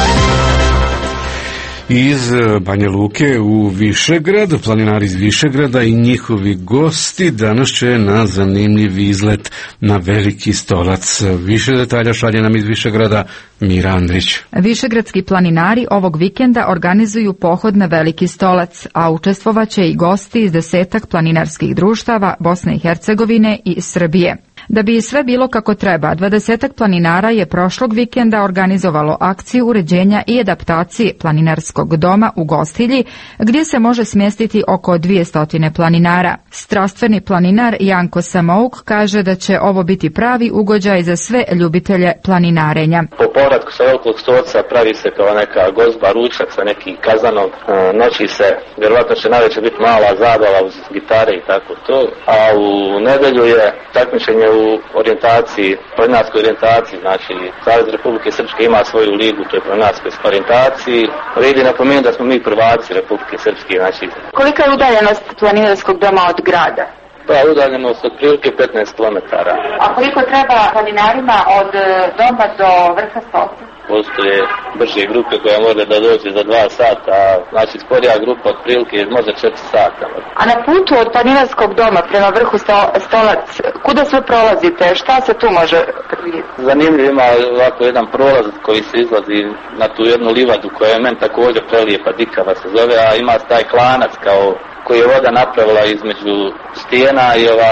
Iz Banja Luke u Višegrad, planinari iz Višegrada i njihovi gosti danas će na zanimljiv izlet na Veliki stolac. Više detalja šalje nam iz Višegrada Mira Andrić. Višegradski planinari ovog vikenda organizuju pohod na Veliki stolac, a učestvovaće i gosti iz 10 planinarskih društava Bosne i Hercegovine i Srbije. Da bi sve bilo kako treba, 20 planinara je prošlog vikenda organizovalo akciju uređenja i adaptacije planinarskog doma u Gostilji, gdje se može smjestiti oko 200 planinara. Strastveni planinar Janko Samouk kaže da će ovo biti pravi ugođaj za sve ljubitelje planinarenja. Po povratku sa Velikog stolca pravi se kao neka gozba, ručak sa nekim kazanom, noći se, vjerovatno će najveće biti mala zabava uz gitare i tako to, a u nedelju je takmičenje u orijentaciji, planinarskoj orijentaciji, znači Savez Republike Srpske ima svoju ligu, to je planinarskoj orijentaciji. Vrijedi napomenuti da smo mi prvaci Republike Srpske, znači. Kolika je udaljenost planinarskog doma od grada? Pa, udaljenost od prilike 15 km. A koliko treba planinarima od doma do vrha stolca? Postoje brže grupe koja može da dođe za 2 sata, znači sporija grupa od prilike može 4 sata. A na putu od planinarskog doma prema vrhu stolac, kuda sve prolazite, šta se tu može vidjeti? Zanimljivo, ima ovako jedan prolaz koji se izlazi na tu jednu livadu koja je meni također prelijepa, Dikava se zove, a ima taj klanac koji je voda napravila između stijena i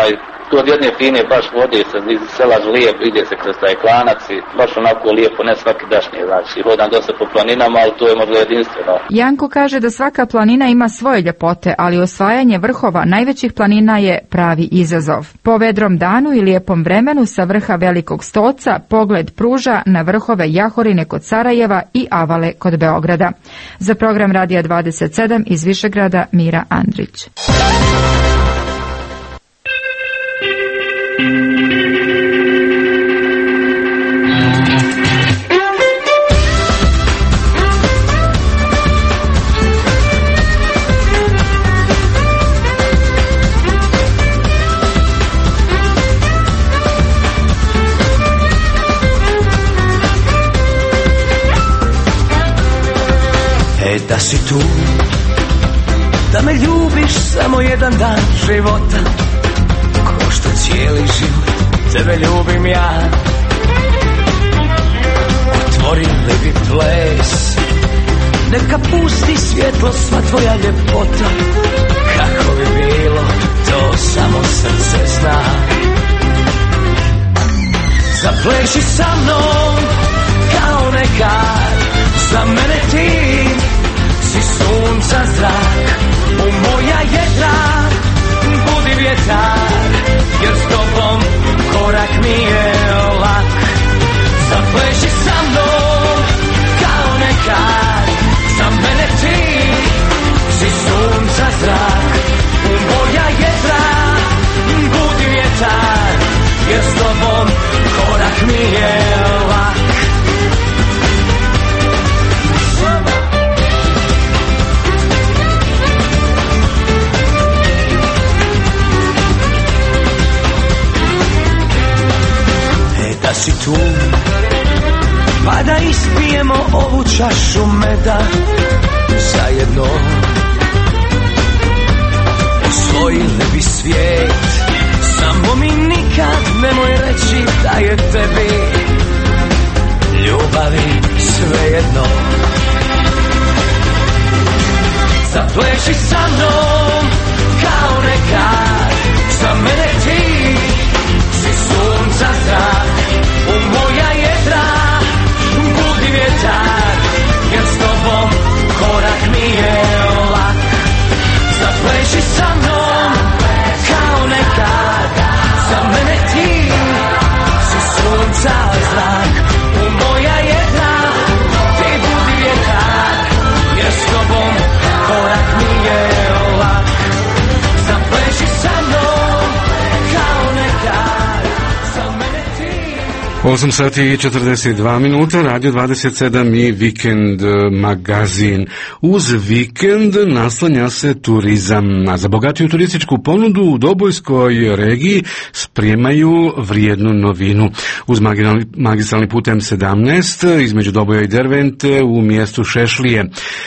Tu od jedne fine baš vode se iz sela lijepo, ide se kroz taj klanac i baš onako lijepo, ne svaki dašnje, znači hodam dosta po planinama, ali to je možda jedinstveno. Janko kaže da svaka planina ima svoje ljepote, ali osvajanje vrhova najvećih planina je pravi izazov. Po vedrom danu i lijepom vremenu sa vrha Velikog Stoca pogled pruža na vrhove Jahorine kod Sarajeva i Avale kod Beograda. Za program Radija 27 iz Višegrada Mira Andrić. Da si tu, da me ljubiš samo jedan dan života, ko što cijeli život tebe ljubim ja. Otvorili bi ples, neka pusti svjetlo sva tvoja ljepota, kako bi bilo, to samo srce zna. Zapleši sa mnom kao nekad, za mene ti si sunca zrak, u moja jedra budi vjetar, jer s tobom korak mi je lak. Zapleši sa mnom kao nekad, za mene ti si sunca zrak, u moja jedra budi vjetar, jer s tobom korak mi je lak. Da si tu, pa da ispijemo ovu čašu meda zajedno. Osvojili bi svijet, samo mi nikad nemoj reći da je tebi ljubavi svejedno. Zapleši sa mnom kao nekad, za mene ti si sunca zrak, u moja jedra budi vjetar, jer s tobom korak mi je lak. Zapleši sa mnom kao nekad, za mene ti si sunca zrak, u moja jedra ti budi vjetar, jer s tobom korak mi je lak. Zapleši sa mnom kao nekad, za mene ti. 8 sati i 42 minuta, Radio 27 i Vikend magazin. Uz vikend naslanja se turizam, a za bogatiju turističku ponudu u Dobojskoj regiji spremaju vrijednu novinu. Uz magistralni put M17 između Doboja i Dervente u mjestu Šešlije.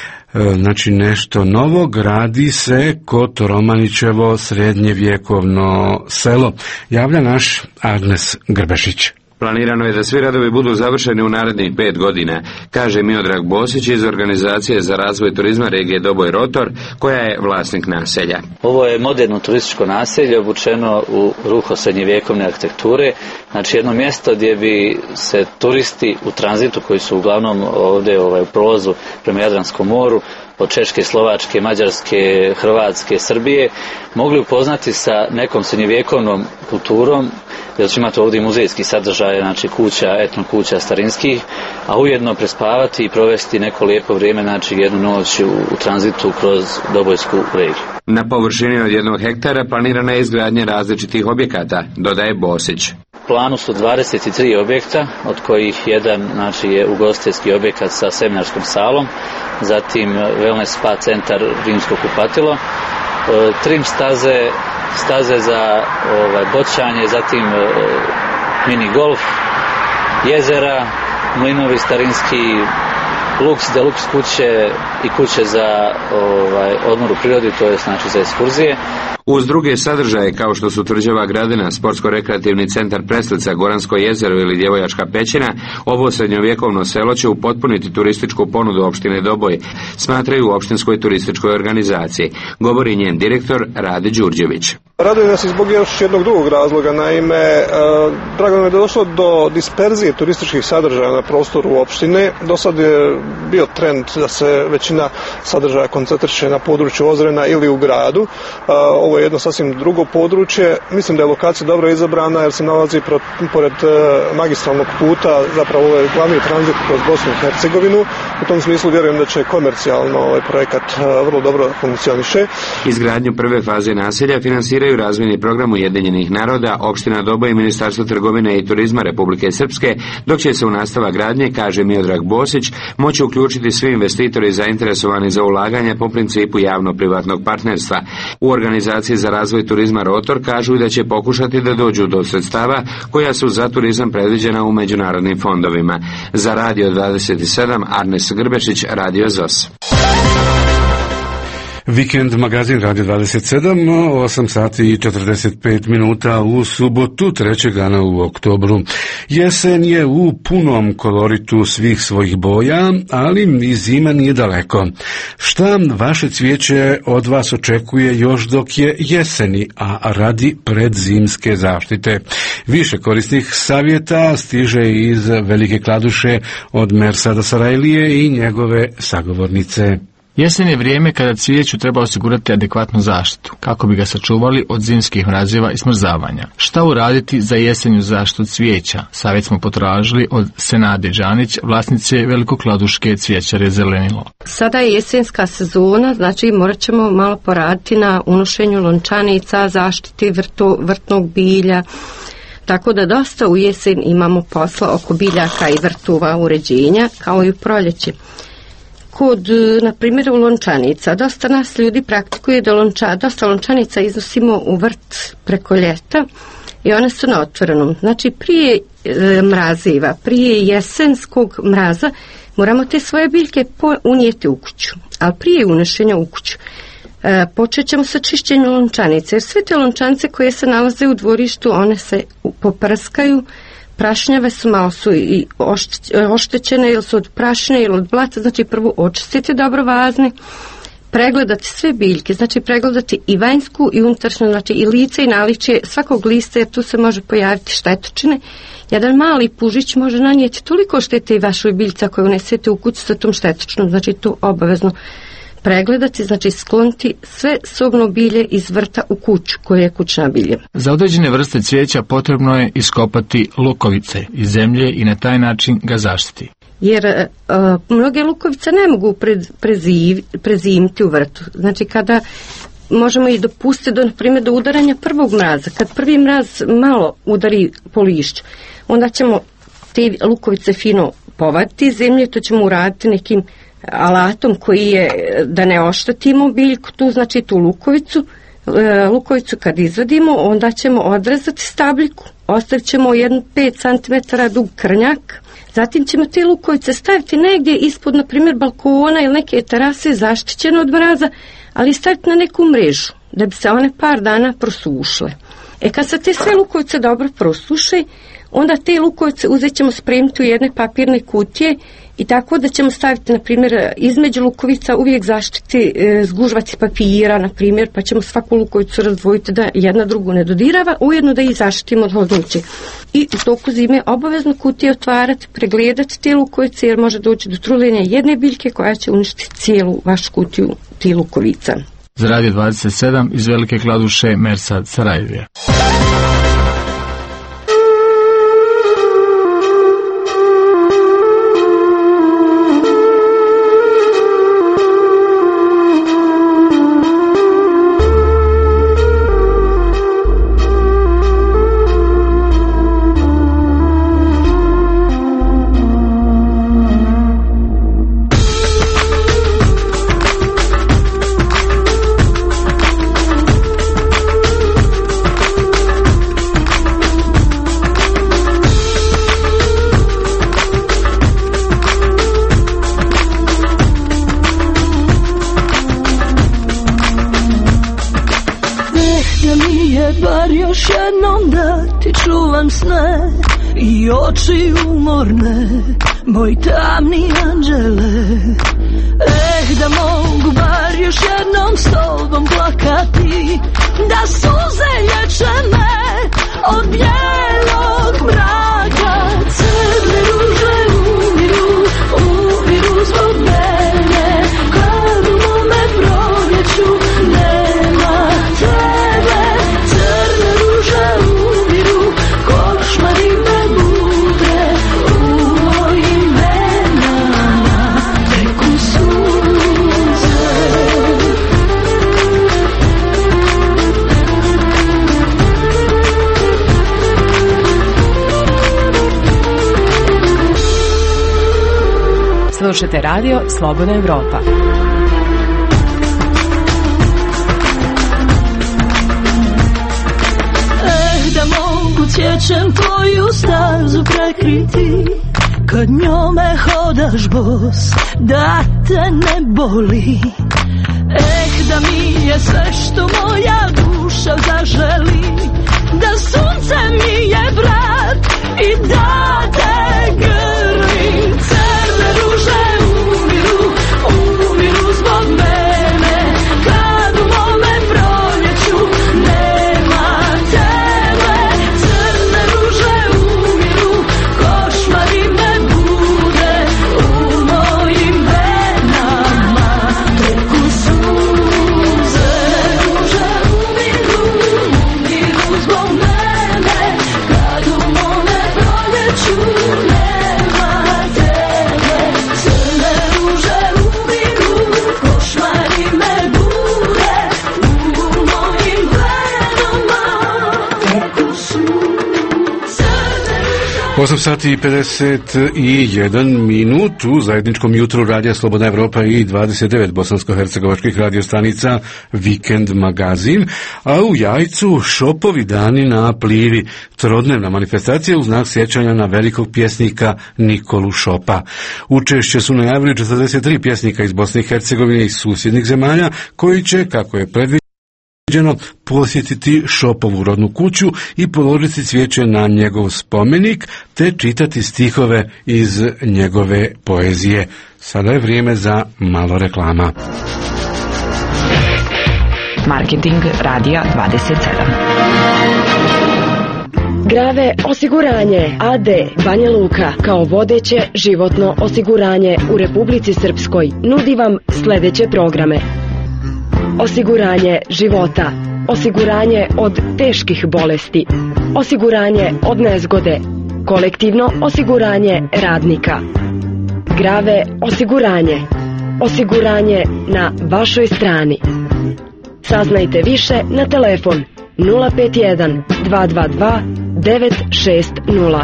Znači nešto novo gradi se kod Romanićevo srednjevjekovno selo. Javlja naš Agnes Grbešić. Planirano je da svi radovi budu završeni u narednih 5 godina, kaže Miodrag Bosić iz Organizacije za razvoj turizma regije Doboj Rotor, koja je vlasnik naselja. Ovo je moderno turističko naselje obučeno u ruho srednjevjekovne arhitekture, znači jedno mjesto gdje bi se turisti u tranzitu, koji su uglavnom ovdje u prolazu prema Jadranskom moru, od Češke, Slovačke, Mađarske, Hrvatske, Srbije, mogli upoznati sa nekom srednjevjekovnom kulturom, jer će imati ovdje muzejski sadržaj, znači kuća, etno kuća starinskih, a ujedno prespavati i provesti neko lijepo vrijeme, znači jednu noć u tranzitu kroz Dobojsku regiju. Na površini od 1 hektara planirana je izgradnja različitih objekata, dodaje Bosić. U planu su 23 objekta, od kojih jedan znači, je ugostiteljski objekat sa seminarskom salom, zatim wellness spa centar Rimsko kupatilo, trim staze za boćanje, zatim mini golf, jezera, mlinovi starinski, luks, deluks kuće i kuće za odmor u prirodi, to je znači za ekskurzije. Uz druge sadržaje kao što su Tvrđava Gradina, sportsko-rekreativni centar Preslica, Goransko jezero ili Djevojačka pećina, ovo srednjovjekovno selo će upotpuniti turističku ponudu opštine Doboj, smatraju u opštinskoj turističkoj organizaciji, govori njen direktor Rade Đurđević. Raduje nas i zbog još jednog drugog razloga. Naime, drago nam je da je došlo do disperzije turističkih sadržaja na prostoru opštine. Do sad je bio trend da se većina sadržaja koncentriše na području Ozrena ili u gradu. Ovo je jedno sasvim drugo područje. Mislim da je lokacija dobro izabrana jer se nalazi pored magistralnog puta, zapravo ovo je glavni tranzit kroz Bosnu i Hercegovinu. U tom smislu vjerujem da će komercijalno ovaj projekat vrlo dobro funkcioniše. Izgradnju prve faze naselja finansiraju razvojni program Ujedinjenih naroda, opština Doboj i Ministarstvo trgovine i turizma Republike Srpske, dok će se u nastavak gradnje, kaže Miodrag Bosić, moći uključiti svi investitori zainteresovani za ulaganje po principu javno-privatnog partnerstva. U organizaciji za razvoj turizma Rotor kažu da će pokušati da dođu do sredstava koja su za turizam predviđena u međunarodnim fondovima. Za Radio 27, Arnes Grbešić, Radio ZOS. Vikend magazin Radio 27, 8 sati i 45 minuta u subotu, 3. dana u oktobru. Jesen je u punom koloritu svih svojih boja, ali i zima nije daleko. Šta vaše cvijeće od vas očekuje još dok je jeseni, a radi predzimske zaštite? Više korisnih savjeta stiže iz Velike Kladuše od Mersada Sarajlije i njegove sagovornice. Jesen je vrijeme kada cvijeću treba osigurati adekvatnu zaštitu, kako bi ga sačuvali od zimskih mrazeva i smrzavanja. Šta uraditi za jesenju zaštitu cvijeća? Savjet smo potražili od Senade Đanić, vlasnice Velikokladuške cvijećare Zelenilo. Sada je jesenska sezona, znači morat ćemo malo poraditi na unošenju lončanica, zaštiti vrtnog bilja, tako da dosta u jesen imamo posla oko biljaka i vrtova uređenja, kao i u proljeće. Kod, na primjer, u lončanica, dosta nas ljudi praktikuje da dosta lončanica iznosimo u vrt preko ljeta i one su na otvorenom. Znači, prije mraziva, prije jesenskog mraza, moramo te svoje biljke unijeti u kuću, ali prije unošenja u kuću počet ćemo sa čišćenjem lončanice, jer sve te lončanice koje se nalaze u dvorištu, one se poprskaju, prašnjave su, malo su i oštećene ili su od prašine ili od blata, znači prvo očistiti dobro vazne, pregledati sve biljke, znači pregledati i vanjsku i unutrašnju, znači i lice i naličje svakog lista, jer tu se može pojaviti štetočine. Jedan mali pužić može nanijeti toliko štete i vašoj biljci ako je unesete u kuću sa tom štetočinom, znači tu obavezno pregledati, znači skloniti sve sobno bilje iz vrta u kuću koje je kućna bilje. Za određene vrste cvijeća potrebno je iskopati lukovice iz zemlje i na taj način ga zaštiti. Jer mnoge lukovice ne mogu prezimiti u vrtu. Znači kada možemo i dopustiti na primjer do udaranja prvog mraza, kad prvi mraz malo udari po lišću, onda ćemo te lukovice fino povaditi iz zemlje, to ćemo uraditi nekim alatom koji je da ne oštetimo biljku, tu znači tu lukovicu kad izvadimo, onda ćemo odrezati stabljiku, ostavit ćemo 5 cm dug krnjak, zatim ćemo te lukovice staviti negdje ispod, na primjer, balkona ili neke terase zaštićene od mraza, ali staviti na neku mrežu, da bi se one par dana prosušile. Kad se te sve lukovice dobro prosuše, onda te lukovice uzet ćemo spremiti u jedne papirne kutije i tako da ćemo staviti, na primjer, između lukovica uvijek zaštiti zgužvaci papira, na primjer, pa ćemo svaku lukovicu razdvojiti da jedna drugu ne dodirava, ujedno da ih zaštitimo od hladnoće. I u toku zime obavezno kutije otvarati, pregledati te lukovice, jer može doći do truljenja jedne biljke koja će uništiti cijelu vašu kutiju ti lukovica. Za Radio 27 iz Velike Kladuše, Mersad Sarajlije. sne i oči umorne, moj tamni anđele. Da mogu bar još jednom s tobom plakati, da suze Slušate radio Slobodna Evropa. Da mogu cječem tvoju stazu prekriti, kad njome hodaš bos, da te ne boli. Da mi je sve što moja duša zaželi, da sunce mi je brat i da te grlim. Crne ruže umiru zbog mene, kad u mome proljeću nema tebe. Crne ruže umiru, košmari me bude u mojim venama, teku suze. Ruže umiru zbog mene, kad u mome proljeću nema tebe. Crne ruže umiru, košmari me bude u mojim venama, teku suze. 8 sati i 51 minut u zajedničkom jutru Radija Slobodna Evropa i 29 bosansko-hercegovačkih radiostanica Vikend magazin, a u Jajcu šopovi dani na Plivi, trodnevna manifestacija u znak sjećanja na velikog pjesnika Nikolu Šopa. Učešće su najavili 43 pjesnika iz Bosne i Hercegovine i susjednih zemalja koji će, kako je predviđeno, posjetiti Šopovu rodnu kuću i položiti cvijeće na njegov spomenik te čitati stihove iz njegove poezije. Sada je vrijeme za malo reklama. Marketing Radija 27. Grave osiguranje AD Banja Luka kao vodeće životno osiguranje u Republici Srpskoj nudi vam sljedeće programe: osiguranje života, osiguranje od teških bolesti, osiguranje od nezgode, kolektivno osiguranje radnika, grave osiguranje, osiguranje na vašoj strani. Saznajte više na telefon 051 222 960.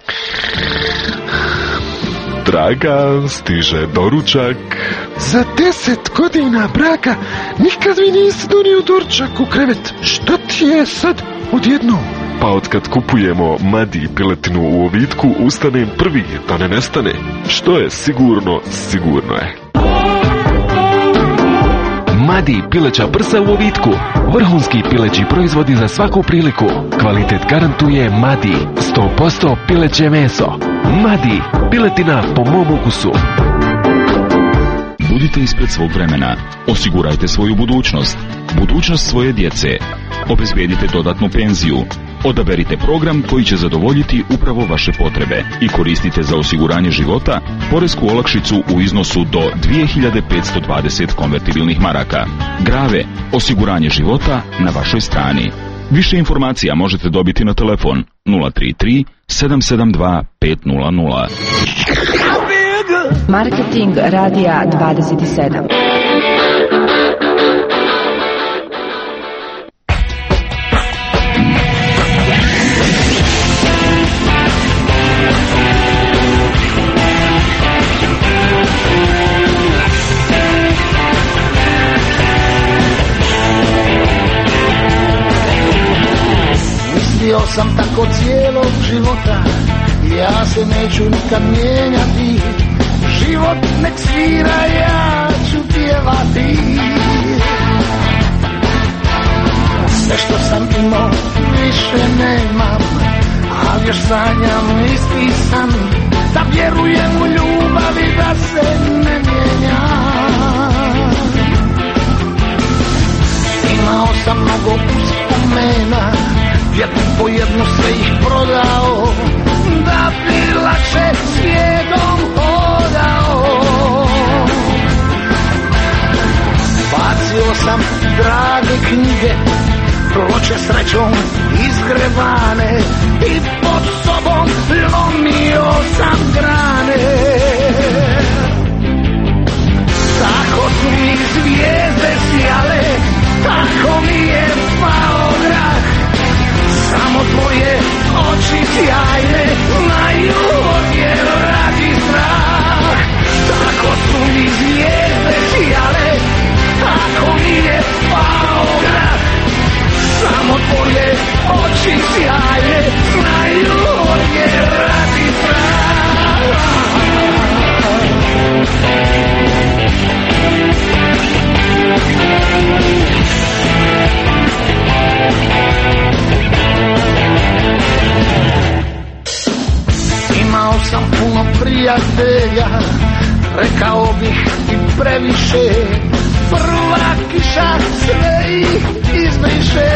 Dragan, stiže doručak. Za 10 godina braka nikad mi nisi donio doručak u krevet. Što ti je sad odjednom? Pa otkad kupujemo Madi piletinu u Ovitku, ustanem prvi da ne nestane. Što je sigurno, sigurno je. Madi pileća prsa u Ovitku. Vrhunski pileći proizvodi za svaku priliku. Kvalitet garantuje Madi. 100% pileće meso. Madi, piletina po mom ukusu. Budite ispred svog vremena. Osigurajte svoju budućnost. Budućnost svoje djece. Obezbijedite dodatnu penziju. Odaberite program koji će zadovoljiti upravo vaše potrebe i koristite za osiguranje života poresku olakšicu u iznosu do 2520 konvertibilnih maraka. Grave, osiguranje života na vašoj strani. Više informacija možete dobiti na telefon 033 772 500. Marketing Radija 27. Mislio sam tako cijelog života, ja se neću nikad mijenjati. Život nek svira, ja ću pjevati. Sve što sam imao više nemam, ali još sanjam isti san. Da vjerujem u ljubav i da se ne mijenjam. Imao sam mnogo uspomena, jednu po jednu sve ih prodao, da bi lakše svijetom hodao. Bacio sam drage knjige, ploče srećom izgrebane, i pod sobom lomio sam grane. Tako su mi zvijezde sjale, tako mi je pao grah. Samo tvoje oči sjajne znaju odmjer radi strah. Tako rekao bih i previše. Prva kiša sve ih izbriše.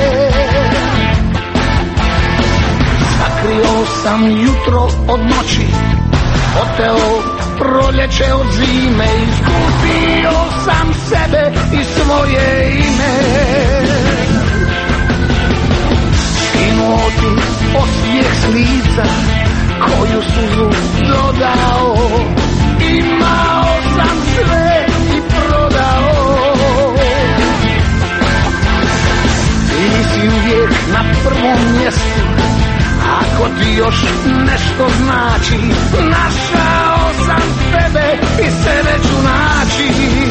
Sakrio sam jutro od noći, oteo proljeće od zime, izgubio sam sebe i svoje ime. Skinuo ti osmijeh s lica, koju suzu dodao, imao sam sve i prodao. Ti si uvijek na prvom mjestu, ako ti još nešto znači, našao sam tebe i sebe ću naći.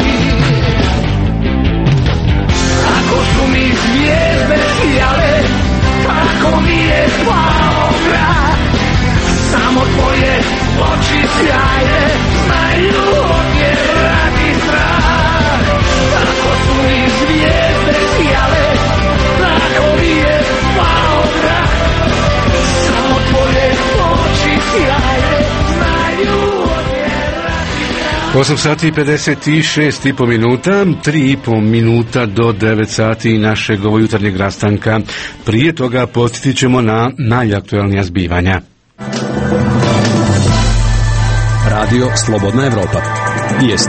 Ako su mi zvijezde sjale, tako mi je pao grad. Samo tvoje oči sjaje, znaju odjerati strah. Ako su mi zvijezde sjale, tako mi je pao grad. 8 sati i 56,5 minuta, 3,5 minuta do 9 sati našeg jutarnjeg rastanka. Prije toga podsjetit ćemo na najaktualnija zbivanja. Radio Slobodna Evropa. Vijesti.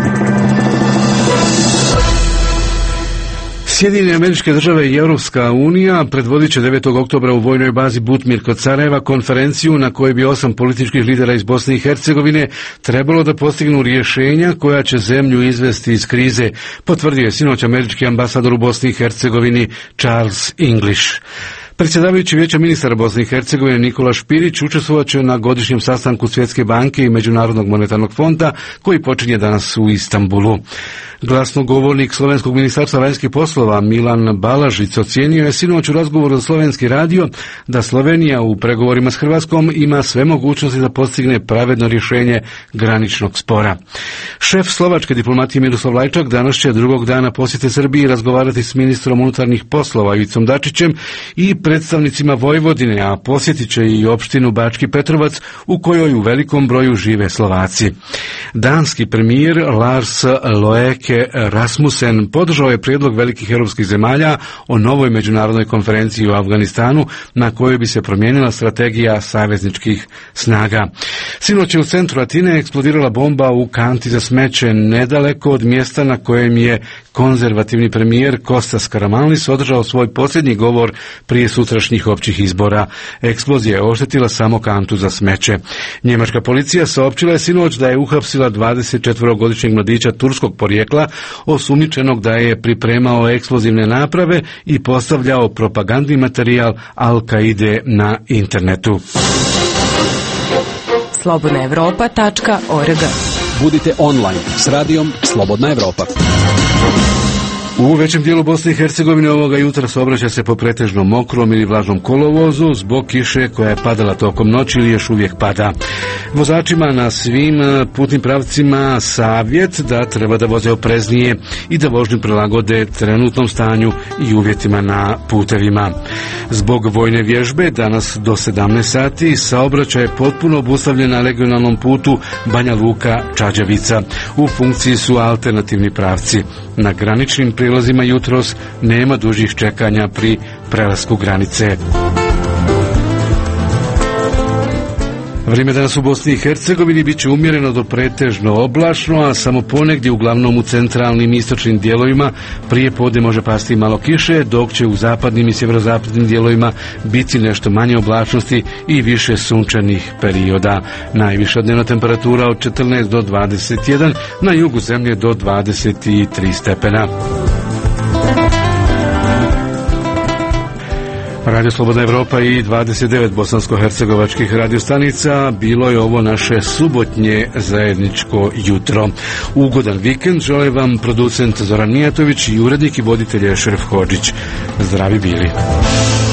Sjedinjene Američke Države i Europska unija predvodit će 9. oktobra u vojnoj bazi Butmir kod Sarajeva konferenciju na kojoj bi 8 političkih lidera iz Bosne i Hercegovine trebalo da postignu rješenja koja će zemlju izvesti iz krize, potvrdio je sinoć američki ambasador u Bosni i Hercegovini Charles English. Predsjedavajući Vijeća ministara Bosne i Hercegovine Nikola Špirić učestvovat će na godišnjem sastanku Svjetske banke i Međunarodnog monetarnog fonda koji počinje danas u Istanbulu. Glasnogovornik Slovenskog ministarstva vanjskih poslova Milan Balažić ocijenio je sinoć u razgovoru za Slovenski radio da Slovenija u pregovorima s Hrvatskom ima sve mogućnosti da postigne pravedno rješenje graničnog spora. Šef slovačke diplomatije Miroslav Lajčak danas će drugog dana posjete Srbiji razgovarati s ministrom unutarnjih poslova Ivicom Dačićem i predstavnicima Vojvodine, a posjetit će i opštinu Bački Petrovac u kojoj u velikom broju žive Slovaci. Danski premijer Lars Løkke Rasmussen podržao je prijedlog velikih europskih zemalja o novoj međunarodnoj konferenciji u Afganistanu na kojoj bi se promijenila strategija savezničkih snaga. Sinoć je u centru Atine eksplodirala bomba u kanti za smeće nedaleko od mjesta na kojem je konzervativni premijer Kostas Karamanlis održao svoj posljednji govor prije sutrašnjih općih izbora. Eksplozija je oštetila samo kantu za smeće. Njemačka policija saopćila je sinoć da je uhapsila 24-godišnjeg mladića turskog porijekla, osumnjičenog da je pripremao eksplozivne naprave i postavljao propagandni materijal Al-Kaide na internetu. slobodnaevropa.org. Budite online s radijom Slobodna Evropa. U većem dijelu Bosne i Hercegovine ovoga jutra saobraća se po pretežno mokrom ili vlažnom kolovozu zbog kiše koja je padala tokom noći ili još uvijek pada. Vozačima na svim putnim pravcima savjet da treba da voze opreznije i da vožnju prilagode trenutnom stanju i uvjetima na putevima. Zbog vojne vježbe danas do 17 sati saobraćaj je potpuno obustavljen na regionalnom putu Banja Luka-Čađavica. U funkciji su alternativni pravci. Na graničnim prilazima jutros nema dužih čekanja pri prelasku granice. Vrijeme danas u Bosni i Hercegovini bit će umjereno do pretežno oblačno, a samo ponegdje uglavnom u centralnim i istočnim dijelovima prije podne može pasti malo kiše, dok će u zapadnim i sjeverozapadnim dijelovima biti nešto manje oblačnosti i više sunčanih perioda. Najviša dnevna temperatura od 14 do 21, na jugu zemlje do 23 stepena. Radio Slobodna Evropa i 29 bosansko-hercegovačkih radiostanica, bilo je ovo naše subotnje zajedničko jutro. Ugodan vikend žele vam producent Zoran Mijatović i urednik i voditelj Šeref Hodžić. Zdravi bili.